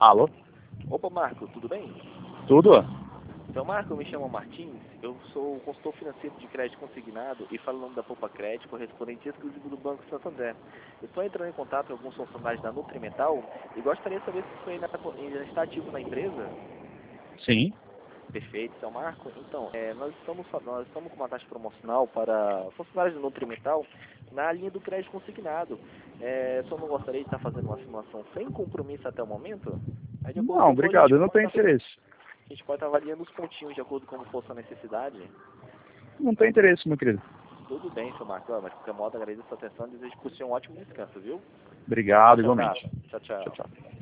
Alô? Opa, Marco, tudo bem? Tudo? Então, Marco, eu me chamo Martins, eu sou consultor financeiro de crédito consignado e falo o nome da Poupa Crédito, correspondente exclusivo do Banco Santander. Eu estou entrando em contato com alguns funcionários da Nutrimental e gostaria de saber se você ainda está ativo na empresa. Sim. Perfeito, seu Marco. Então, nós estamos com uma taxa promocional para funcionários da Nutrimental na linha do crédito consignado. Só não gostaria de estar fazendo uma simulação sem compromisso até o momento? Aí, de acordo Não, com o for, a obrigado, gente eu não tenho interesse. pode estar avaliando os pontinhos de acordo com como for a sua necessidade. Não tenho interesse, meu querido. Tudo bem, seu Marco. Mas de qualquer modo, agradeço a sua atenção e desejo por você um ótimo descanso, viu? Obrigado, Forte igualmente. abraço. Tchau, Tchau, tchau. tchau.